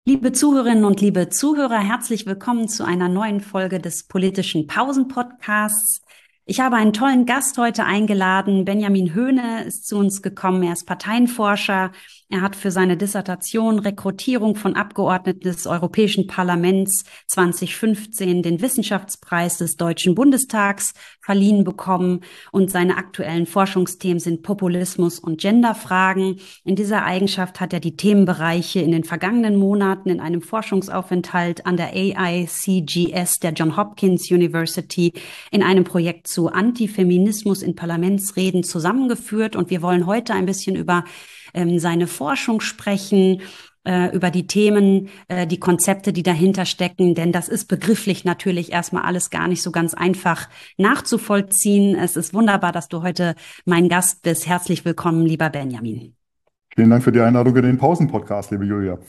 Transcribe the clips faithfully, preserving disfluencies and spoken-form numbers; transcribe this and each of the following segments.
Liebe Zuhörerinnen und liebe Zuhörer, herzlich willkommen zu einer neuen Folge des politischen Pausen-Podcasts. Ich habe einen tollen Gast heute eingeladen. Benjamin Höhne ist zu uns gekommen. Er ist Parteienforscher. Er hat für seine Dissertation Rekrutierung von Abgeordneten des Europäischen Parlaments zwanzig fünfzehn den Wissenschaftspreis des Deutschen Bundestags verliehen bekommen. Und seine aktuellen Forschungsthemen sind Populismus und Genderfragen. In dieser Eigenschaft hat er die Themenbereiche in den vergangenen Monaten in einem Forschungsaufenthalt an der A I C G S der Johns Hopkins University in einem Projekt zu Antifeminismus in Parlamentsreden zusammengeführt. Und wir wollen heute ein bisschen über ähm, seine Forschung sprechen, äh, über die Themen, äh, die Konzepte, die dahinter stecken. Denn das ist begrifflich natürlich erstmal alles gar nicht so ganz einfach nachzuvollziehen. Es ist wunderbar, dass du heute mein Gast bist. Herzlich willkommen, lieber Benjamin. Vielen Dank für die Einladung in den Pausen-Podcast, liebe Julia.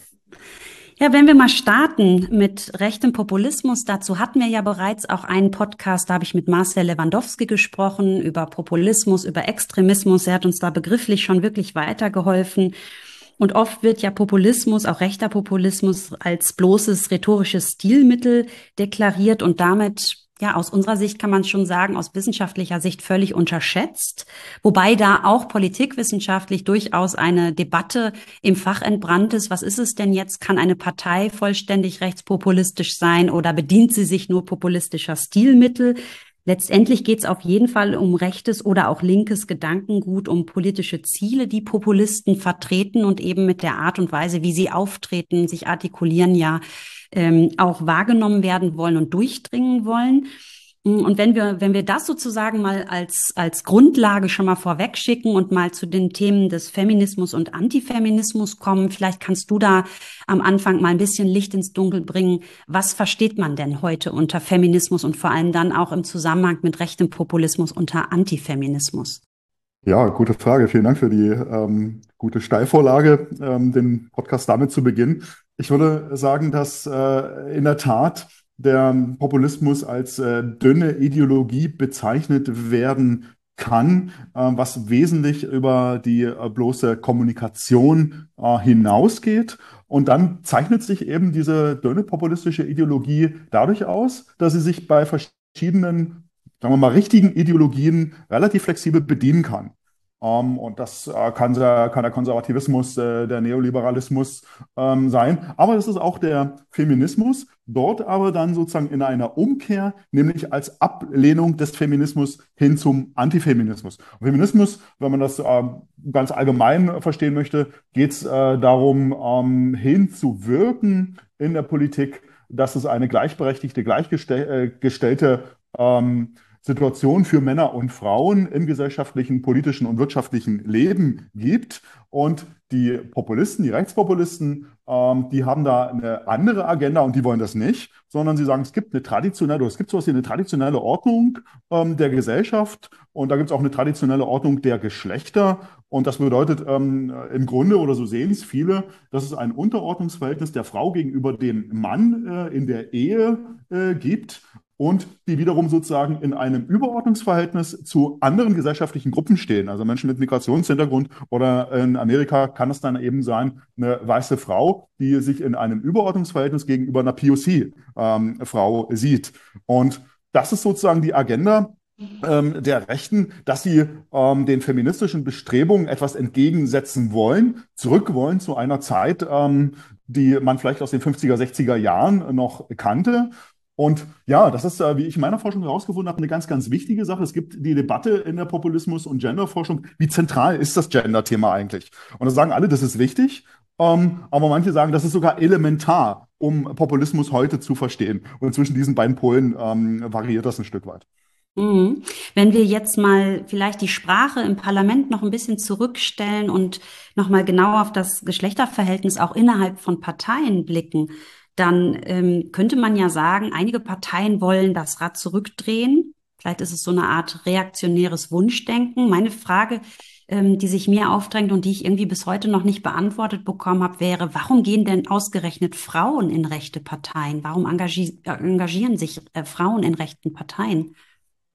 Ja, wenn wir mal starten mit rechtem Populismus, dazu hatten wir ja bereits auch einen Podcast, da habe ich mit Marcel Lewandowski gesprochen, über Populismus, über Extremismus. Er hat uns da begrifflich schon wirklich weitergeholfen. Und oft wird ja Populismus, auch rechter Populismus, als bloßes rhetorisches Stilmittel deklariert und damit, ja, aus unserer Sicht kann man schon sagen, aus wissenschaftlicher Sicht völlig unterschätzt. Wobei da auch politikwissenschaftlich durchaus eine Debatte im Fach entbrannt ist. Was ist es denn jetzt? Kann eine Partei vollständig rechtspopulistisch sein oder bedient sie sich nur populistischer Stilmittel? Letztendlich geht es auf jeden Fall um rechtes oder auch linkes Gedankengut, um politische Ziele, die Populisten vertreten und eben mit der Art und Weise, wie sie auftreten, sich artikulieren, ja ähm, auch wahrgenommen werden wollen und durchdringen wollen. Und wenn wir, wenn wir das sozusagen mal als, als Grundlage schon mal vorweg schicken und mal zu den Themen des Feminismus und Antifeminismus kommen, vielleicht kannst du da am Anfang mal ein bisschen Licht ins Dunkel bringen. Was versteht man denn heute unter Feminismus und vor allem dann auch im Zusammenhang mit rechtem Populismus unter Antifeminismus? Ja, gute Frage. Vielen Dank für die ähm, gute Steilvorlage, ähm, den Podcast damit zu beginnen. Ich würde sagen, dass äh, in der Tat der Populismus als äh, dünne Ideologie bezeichnet werden kann, äh, was wesentlich über die äh, bloße Kommunikation äh, hinausgeht. Und dann zeichnet sich eben diese dünne populistische Ideologie dadurch aus, dass sie sich bei verschiedenen, sagen wir mal, richtigen Ideologien relativ flexibel bedienen kann. Um, und das äh, kann, der, kann der Konservativismus, äh, der Neoliberalismus ähm, sein. Aber das ist auch der Feminismus, dort aber dann sozusagen in einer Umkehr, nämlich als Ablehnung des Feminismus hin zum Antifeminismus. Und Feminismus, wenn man das äh, ganz allgemein verstehen möchte, geht es äh, darum, ähm, hinzuwirken in der Politik, dass es eine gleichberechtigte, gleichgestellte ähm, Situation für Männer und Frauen im gesellschaftlichen, politischen und wirtschaftlichen Leben gibt. Und die Populisten, die Rechtspopulisten, ähm, die haben da eine andere Agenda und die wollen das nicht, sondern sie sagen, es gibt eine traditionelle, es gibt sowas wie eine traditionelle Ordnung ähm, der Gesellschaft und da gibt es auch eine traditionelle Ordnung der Geschlechter. Und das bedeutet ähm, im Grunde, oder so sehen es viele, dass es ein Unterordnungsverhältnis der Frau gegenüber dem Mann äh, in der Ehe äh, gibt. Und die wiederum sozusagen in einem Überordnungsverhältnis zu anderen gesellschaftlichen Gruppen stehen. Also Menschen mit Migrationshintergrund oder in Amerika kann es dann eben sein, eine weiße Frau, die sich in einem Überordnungsverhältnis gegenüber einer P O C-Frau ähm, sieht. Und das ist sozusagen die Agenda ähm, der Rechten, dass sie ähm, den feministischen Bestrebungen etwas entgegensetzen wollen, zurück wollen zu einer Zeit, ähm, die man vielleicht aus den fünfziger, sechziger Jahren noch kannte. Und ja, das ist, äh, wie ich in meiner Forschung herausgefunden habe, eine ganz, ganz wichtige Sache. Es gibt die Debatte in der Populismus- und Genderforschung. Wie zentral ist das Gender-Thema eigentlich? Und da sagen alle, das ist wichtig. Ähm, aber manche sagen, das ist sogar elementar, um Populismus heute zu verstehen. Und zwischen diesen beiden Polen ähm, variiert das ein Stück weit. Mhm. Wenn wir jetzt mal vielleicht die Sprache im Parlament noch ein bisschen zurückstellen und noch mal genau auf das Geschlechterverhältnis auch innerhalb von Parteien blicken, dann ähm, könnte man ja sagen, einige Parteien wollen das Rad zurückdrehen. Vielleicht ist es so eine Art reaktionäres Wunschdenken. Meine Frage, ähm, die sich mir aufdrängt und die ich irgendwie bis heute noch nicht beantwortet bekommen habe, wäre, warum gehen denn ausgerechnet Frauen in rechte Parteien? Warum engagier engagieren sich äh, Frauen in rechten Parteien?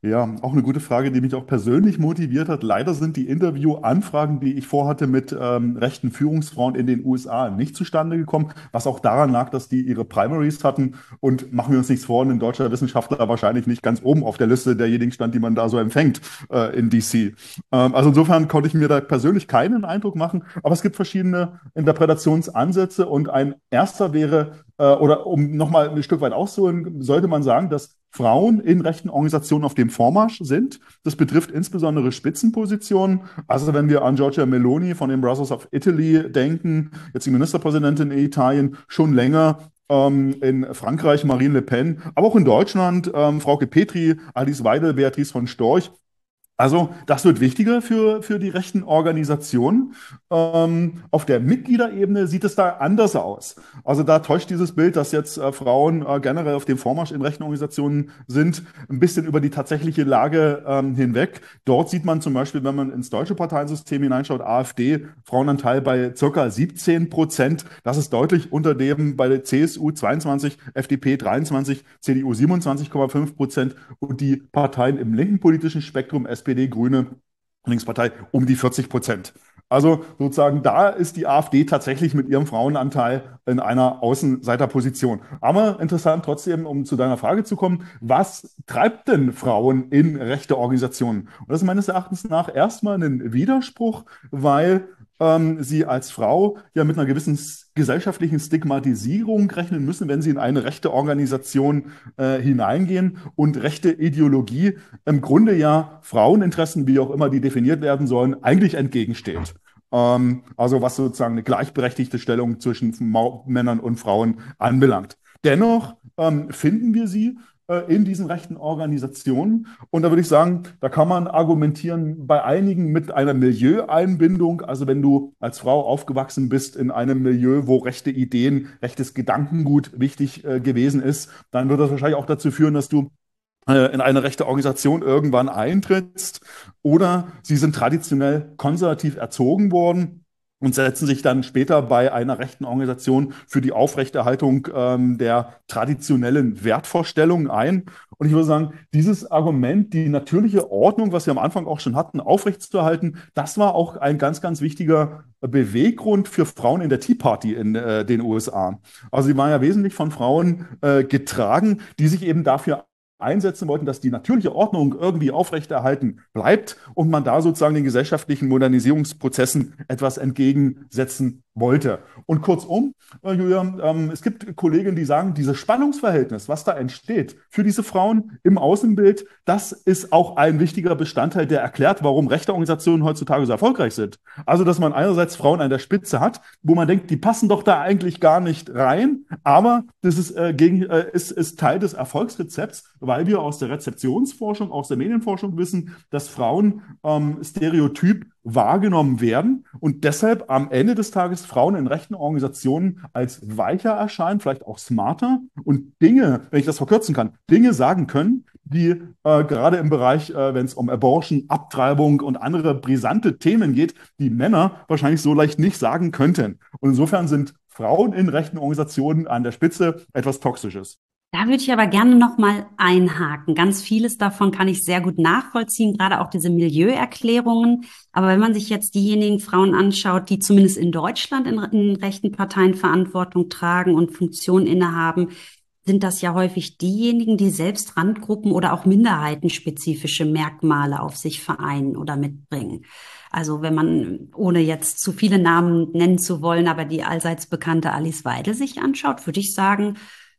Ja, auch eine gute Frage, die mich auch persönlich motiviert hat. Leider sind die Interviewanfragen, die ich vorhatte mit ähm, rechten Führungsfrauen in den U S A, nicht zustande gekommen, was auch daran lag, dass die ihre Primaries hatten. Und machen wir uns nichts vor, ein deutscher Wissenschaftler wahrscheinlich nicht ganz oben auf der Liste derjenigen stand, die man da so empfängt äh, in D C. Ähm, also insofern konnte ich mir da persönlich keinen Eindruck machen, aber es gibt verschiedene Interpretationsansätze und ein erster wäre, äh, oder um nochmal ein Stück weit auszuholen, sollte man sagen, dass Frauen in rechten Organisationen auf dem Vormarsch sind. Das betrifft insbesondere Spitzenpositionen. Also wenn wir an Giorgia Meloni von den Brothers of Italy denken, jetzt die Ministerpräsidentin in Italien, schon länger ähm, in Frankreich Marine Le Pen, aber auch in Deutschland ähm, Frauke Petry, Alice Weidel, Beatrice von Storch. Also das wird wichtiger für, für die rechten Organisationen. Ähm, auf der Mitgliederebene sieht es da anders aus. Also da täuscht dieses Bild, dass jetzt äh, Frauen äh, generell auf dem Vormarsch in rechten Organisationen sind, ein bisschen über die tatsächliche Lage ähm, hinweg. Dort sieht man zum Beispiel, wenn man ins deutsche Parteiensystem hineinschaut, AfD, Frauenanteil bei circa siebzehn Prozent. Das ist deutlich unter dem bei der C S U zweiundzwanzig, F D P dreiundzwanzig, C D U siebenundzwanzig Komma fünf Prozent und die Parteien im linken politischen Spektrum, S P D, Grüne, Linkspartei, um die vierzig Prozent. Also sozusagen, da ist die AfD tatsächlich mit ihrem Frauenanteil in einer Außenseiterposition. Aber interessant trotzdem, um zu deiner Frage zu kommen, was treibt denn Frauen in rechte Organisationen? Und das ist meines Erachtens nach erstmal ein Widerspruch, weil ähm, sie als Frau ja mit einer gewissen gesellschaftlichen Stigmatisierung rechnen müssen, wenn sie in eine rechte Organisation äh, hineingehen und rechte Ideologie im Grunde ja Fraueninteressen, wie auch immer die definiert werden sollen, eigentlich entgegensteht. Ähm, also was sozusagen eine gleichberechtigte Stellung zwischen Mau Männern und Frauen anbelangt. Dennoch ähm, finden wir sie äh, in diesen rechten Organisationen. Und da würde ich sagen, da kann man argumentieren bei einigen mit einer Milieueinbindung. Also wenn du als Frau aufgewachsen bist in einem Milieu, wo rechte Ideen, rechtes Gedankengut wichtig äh, gewesen ist, dann wird das wahrscheinlich auch dazu führen, dass du äh, in eine rechte Organisation irgendwann eintrittst. Oder sie sind traditionell konservativ erzogen worden und setzen sich dann später bei einer rechten Organisation für die Aufrechterhaltung ähm, der traditionellen Wertvorstellungen ein. Und ich würde sagen, dieses Argument, die natürliche Ordnung, was wir am Anfang auch schon hatten, aufrechtzuerhalten, das war auch ein ganz, ganz wichtiger Beweggrund für Frauen in der Tea Party in äh, den U S A. Also sie waren ja wesentlich von Frauen äh, getragen, die sich eben dafür einsetzen wollten, dass die natürliche Ordnung irgendwie aufrechterhalten bleibt und man da sozusagen den gesellschaftlichen Modernisierungsprozessen etwas entgegensetzen wollte. Und kurzum, äh, Julia, ähm, es gibt Kolleginnen, die sagen, dieses Spannungsverhältnis, was da entsteht für diese Frauen im Außenbild, das ist auch ein wichtiger Bestandteil, der erklärt, warum rechte Organisationen heutzutage so erfolgreich sind. Also, dass man einerseits Frauen an der Spitze hat, wo man denkt, die passen doch da eigentlich gar nicht rein, aber das ist, äh, gegen, äh, ist, ist Teil des Erfolgsrezepts, weil wir aus der Rezeptionsforschung, aus der Medienforschung wissen, dass Frauen ähm, stereotyp wahrgenommen werden und deshalb am Ende des Tages Frauen in rechten Organisationen als weicher erscheinen, vielleicht auch smarter und Dinge, wenn ich das verkürzen kann, Dinge sagen können, die äh, gerade im Bereich, äh, wenn es um Abortion, Abtreibung und andere brisante Themen geht, die Männer wahrscheinlich so leicht nicht sagen könnten. Und insofern sind Frauen in rechten Organisationen an der Spitze etwas Toxisches. Da würde ich aber gerne noch mal einhaken. Ganz vieles davon kann ich sehr gut nachvollziehen, gerade auch diese Milieuerklärungen. Aber wenn man sich jetzt diejenigen Frauen anschaut, die zumindest in Deutschland in, in rechten Parteien Verantwortung tragen und Funktionen innehaben, sind das ja häufig diejenigen, die selbst Randgruppen oder auch minderheitenspezifische Merkmale auf sich vereinen oder mitbringen. Also wenn man, ohne jetzt zu viele Namen nennen zu wollen, aber die allseits bekannte Alice Weidel sich anschaut, würde ich sagen,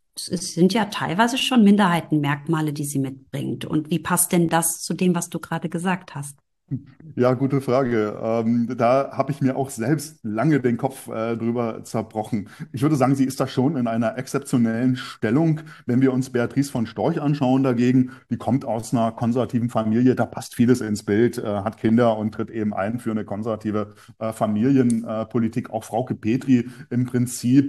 es sind ja teilweise schon Minderheitenmerkmale, die sie mitbringt. Und wie passt denn das zu dem, was du gerade gesagt hast? Ja, gute Frage. Ähm, da habe ich mir auch selbst lange den Kopf äh, drüber zerbrochen. Ich würde sagen, sie ist da schon in einer exzeptionellen Stellung. Wenn wir uns Beatrice von Storch anschauen dagegen, die kommt aus einer konservativen Familie, da passt vieles ins Bild, äh, hat Kinder und tritt eben ein für eine konservative äh, Familienpolitik. Auch Frauke Petry im Prinzip.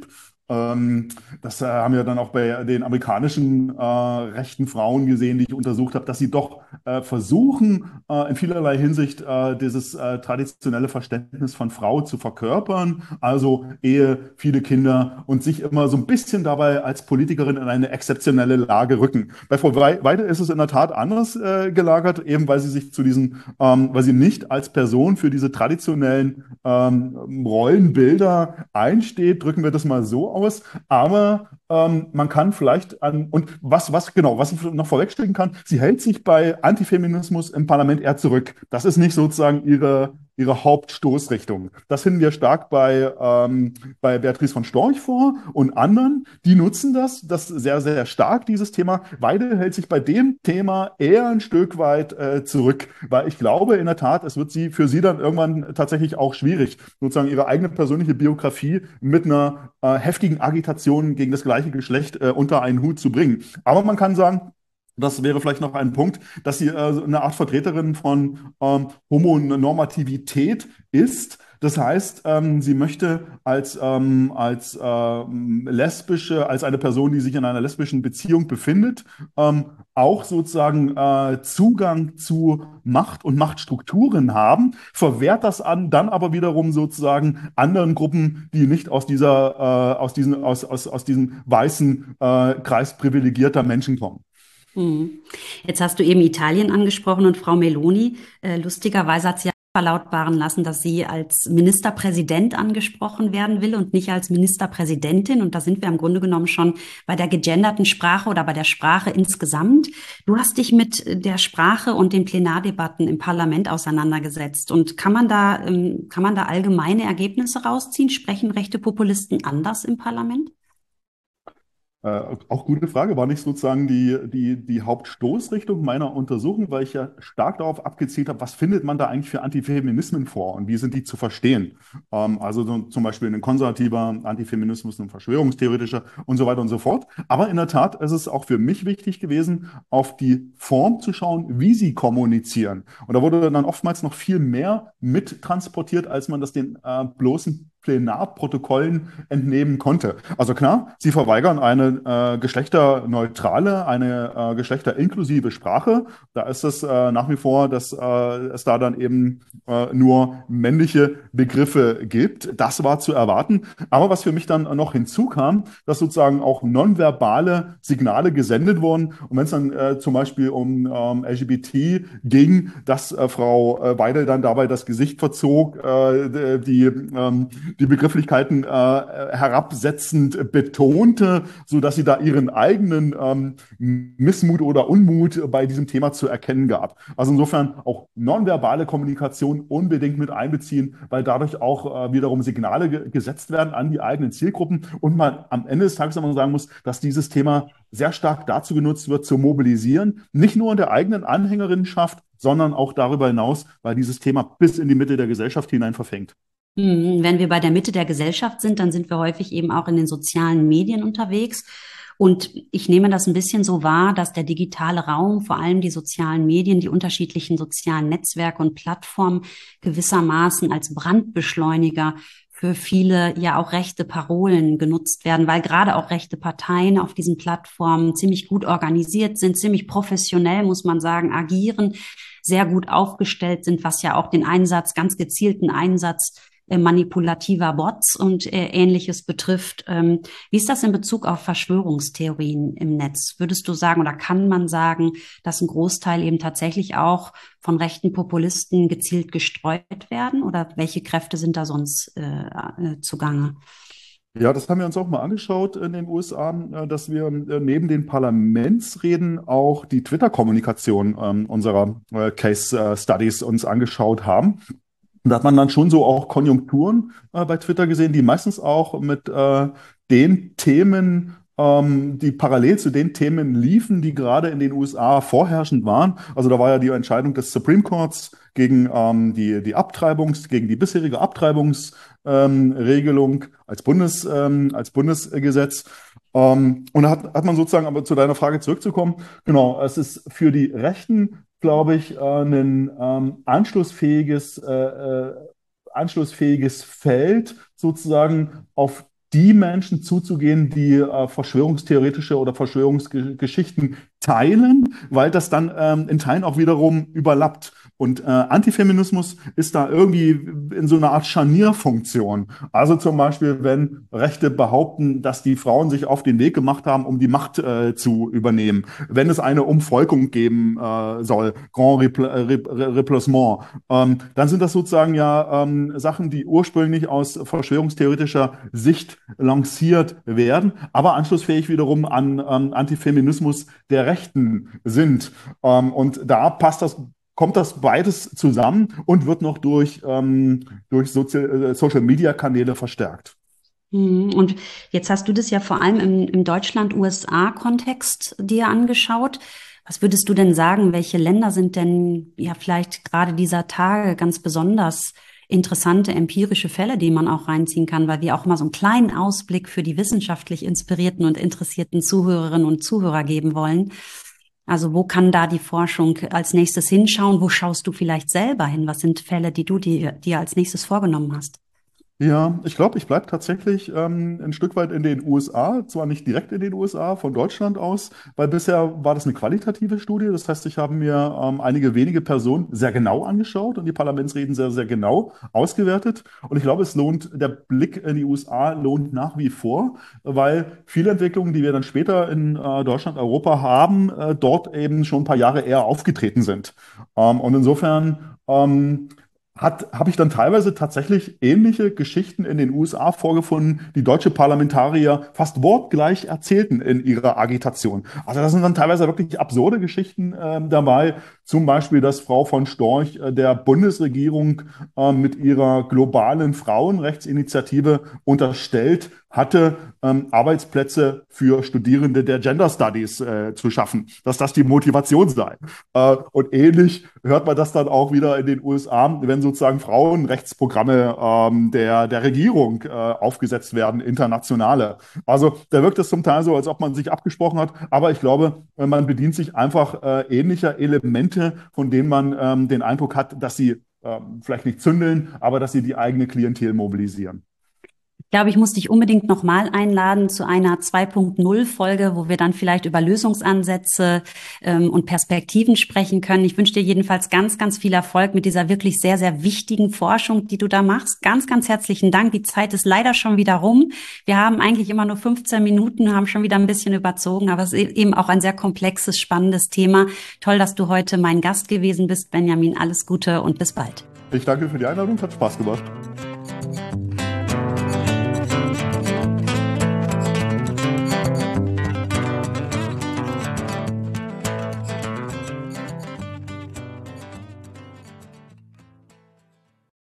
Ähm, das äh, haben wir dann auch bei den amerikanischen äh, rechten Frauen gesehen, die ich untersucht habe, dass sie doch äh, versuchen, äh, in vielerlei Hinsicht äh, dieses äh, traditionelle Verständnis von Frau zu verkörpern. Also Ehe, viele Kinder und sich immer so ein bisschen dabei als Politikerin in eine exzeptionelle Lage rücken. Bei Frau Weidel ist es in der Tat anders äh, gelagert, eben weil sie sich zu diesen, ähm, weil sie nicht als Person für diese traditionellen ähm, Rollenbilder einsteht, drücken wir das mal so aus. Aber ähm, man kann vielleicht an, und was, was genau, was ich noch vorwegstecken kann, sie hält sich bei Antifeminismus im Parlament eher zurück. Das ist nicht sozusagen ihre, ihre Hauptstoßrichtung. Das finden wir stark bei, ähm, bei Beatrice von Storch vor und anderen. Die nutzen das, das sehr, sehr stark, dieses Thema. Weidel hält sich bei dem Thema eher ein Stück weit äh, zurück, weil ich glaube in der Tat, es wird sie für sie dann irgendwann tatsächlich auch schwierig, sozusagen ihre eigene persönliche Biografie mit einer äh, heftigen Agitation gegen das gleiche Geschlecht äh, unter einen Hut zu bringen. Aber man kann sagen, das wäre vielleicht noch ein Punkt, dass sie äh, so eine Art Vertreterin von ähm, Homonormativität ist. Das heißt, ähm, sie möchte als, ähm, als ähm, lesbische, als eine Person, die sich in einer lesbischen Beziehung befindet, ähm, auch sozusagen äh, Zugang zu Macht und Machtstrukturen haben, verwehrt das an, dann aber wiederum sozusagen anderen Gruppen, die nicht aus dieser, äh, aus diesen, aus, aus, aus diesem weißen äh, Kreis privilegierter Menschen kommen. Hm. Jetzt hast du eben Italien angesprochen und Frau Meloni. Äh, lustigerweise hat sie ja verlautbaren lassen, dass sie als Ministerpräsident angesprochen werden will und nicht als Ministerpräsidentin. Und da sind wir im Grunde genommen schon bei der gegenderten Sprache oder bei der Sprache insgesamt. Du hast dich mit der Sprache und den Plenardebatten im Parlament auseinandergesetzt. Und kann man da, ähm, kann man da allgemeine Ergebnisse rausziehen? Sprechen rechte Populisten anders im Parlament? Äh, auch gute Frage, war nicht sozusagen die, die, die Hauptstoßrichtung meiner Untersuchung, weil ich ja stark darauf abgezielt habe, was findet man da eigentlich für Antifeminismen vor und wie sind die zu verstehen? Ähm, also so, zum Beispiel ein konservativer Antifeminismus, ein verschwörungstheoretischer und so weiter und so fort. Aber in der Tat ist es auch für mich wichtig gewesen, auf die Form zu schauen, wie sie kommunizieren. Und da wurde dann oftmals noch viel mehr mittransportiert, als man das den äh, bloßen Plenarprotokollen entnehmen konnte. Also klar, sie verweigern eine äh, geschlechterneutrale, eine äh, geschlechterinklusive Sprache. Da ist es äh, nach wie vor, dass äh, es da dann eben äh, nur männliche Begriffe gibt. Das war zu erwarten. Aber was für mich dann noch hinzukam, dass sozusagen auch nonverbale Signale gesendet wurden. Und wenn es dann äh, zum Beispiel um ähm, L G B T ging, dass äh, Frau äh, Weidel dann dabei das Gesicht verzog, äh, die ähm, die Begrifflichkeiten äh, herabsetzend betonte, so dass sie da ihren eigenen ähm, Missmut oder Unmut bei diesem Thema zu erkennen gab. Also insofern auch nonverbale Kommunikation unbedingt mit einbeziehen, weil dadurch auch äh, wiederum Signale ge gesetzt werden an die eigenen Zielgruppen und man am Ende des Tages immer sagen muss, dass dieses Thema sehr stark dazu genutzt wird, zu mobilisieren, nicht nur in der eigenen Anhängerinnenschaft, sondern auch darüber hinaus, weil dieses Thema bis in die Mitte der Gesellschaft hinein verfängt. Hm, Wenn wir bei der Mitte der Gesellschaft sind, dann sind wir häufig eben auch in den sozialen Medien unterwegs. Und ich nehme das ein bisschen so wahr, dass der digitale Raum, vor allem die sozialen Medien, die unterschiedlichen sozialen Netzwerke und Plattformen gewissermaßen als Brandbeschleuniger für viele ja auch rechte Parolen genutzt werden, weil gerade auch rechte Parteien auf diesen Plattformen ziemlich gut organisiert sind, ziemlich professionell, muss man sagen, agieren, sehr gut aufgestellt sind, was ja auch den Einsatz, ganz gezielten Einsatz äh, manipulativer Bots und äh, Ähnliches betrifft. Ähm, wie ist das in Bezug auf Verschwörungstheorien im Netz? Würdest du sagen oder kann man sagen, dass ein Großteil eben tatsächlich auch von rechten Populisten gezielt gestreut werden? Oder welche Kräfte sind da sonst äh, äh, zugange? Ja, das haben wir uns auch mal angeschaut in den U S A, äh, dass wir äh, neben den Parlamentsreden auch die Twitter-Kommunikation ähm, unserer äh, Case äh, Studies uns angeschaut haben. Und da hat man dann schon so auch Konjunkturen äh, bei Twitter gesehen, die meistens auch mit äh, den Themen, ähm, die parallel zu den Themen liefen, die gerade in den U S A vorherrschend waren. Also da war ja die Entscheidung des Supreme Courts gegen ähm, die, die Abtreibungs, gegen die bisherige Abtreibungsregelung ähm, als Bundes, ähm, als Bundesgesetz. Ähm, und da hat, hat man sozusagen, aber zu deiner Frage zurückzukommen, genau, es ist für die Rechten, glaube ich, äh, ein ähm, anschlussfähiges, äh, äh, anschlussfähiges Feld sozusagen auf die Menschen zuzugehen, die äh, verschwörungstheoretische oder Verschwörungsgeschichten teilen, weil das dann ähm, in Teilen auch wiederum überlappt. Und äh, Antifeminismus ist da irgendwie in so einer Art Scharnierfunktion. Also zum Beispiel, wenn Rechte behaupten, dass die Frauen sich auf den Weg gemacht haben, um die Macht äh, zu übernehmen. Wenn es eine Umvolkung geben äh, soll, Grand Repl Repl Replacement, ähm, dann sind das sozusagen ja ähm, Sachen, die ursprünglich aus verschwörungstheoretischer Sicht lanciert werden, aber anschlussfähig wiederum an ähm, Antifeminismus der Rechten sind. Ähm, und da passt das kommt das beides zusammen und wird noch durch, ähm, durch Sozi äh, Social-Media-Kanäle verstärkt. Mhm. Und jetzt hast du das ja vor allem im, im Deutschland-U S A-Kontext dir angeschaut. Was würdest du denn sagen, welche Länder sind denn ja vielleicht gerade dieser Tage ganz besonders interessante empirische Fälle, die man auch reinziehen kann, weil wir auch mal so einen kleinen Ausblick für die wissenschaftlich inspirierten und interessierten Zuhörerinnen und Zuhörer geben wollen? Also wo kann da die Forschung als nächstes hinschauen? Wo schaust du vielleicht selber hin? Was sind Fälle, die du dir, dir als nächstes vorgenommen hast? Ja, ich glaube, ich bleibe tatsächlich ähm, ein Stück weit in den U S A, zwar nicht direkt in den U S A, von Deutschland aus, weil bisher war das eine qualitative Studie. Das heißt, ich habe mir ähm, einige wenige Personen sehr genau angeschaut und die Parlamentsreden sehr, sehr genau ausgewertet. Und ich glaube, es lohnt, der Blick in die U S A lohnt nach wie vor, weil viele Entwicklungen, die wir dann später in äh, Deutschland, Europa haben, äh, dort eben schon ein paar Jahre eher aufgetreten sind. Ähm, und insofern ähm, hat, habe ich dann teilweise tatsächlich ähnliche Geschichten in den U S A vorgefunden, die deutsche Parlamentarier fast wortgleich erzählten in ihrer Agitation. Also das sind dann teilweise wirklich absurde Geschichten äh, dabei. Zum Beispiel, dass Frau von Storch äh, der Bundesregierung äh, mit ihrer globalen Frauenrechtsinitiative unterstellt hatte, ähm, Arbeitsplätze für Studierende der Gender Studies äh, zu schaffen, dass das die Motivation sei. Äh, und ähnlich hört man das dann auch wieder in den U S A, wenn sozusagen Frauenrechtsprogramme ähm, der, der Regierung äh, aufgesetzt werden, internationale. Also da wirkt es zum Teil so, als ob man sich abgesprochen hat, aber ich glaube, man bedient sich einfach äh, ähnlicher Elemente, von denen man ähm, den Eindruck hat, dass sie ähm, vielleicht nicht zündeln, aber dass sie die eigene Klientel mobilisieren. Ich glaube, ich muss dich unbedingt nochmal einladen zu einer zwei Punkt null Folge, wo wir dann vielleicht über Lösungsansätze ähm, und Perspektiven sprechen können. Ich wünsche dir jedenfalls ganz, ganz viel Erfolg mit dieser wirklich sehr, sehr wichtigen Forschung, die du da machst. Ganz, ganz herzlichen Dank. Die Zeit ist leider schon wieder rum. Wir haben eigentlich immer nur fünfzehn Minuten, haben schon wieder ein bisschen überzogen, aber es ist eben auch ein sehr komplexes, spannendes Thema. Toll, dass du heute mein Gast gewesen bist, Benjamin. Alles Gute und bis bald. Ich danke für die Einladung, hat Spaß gemacht.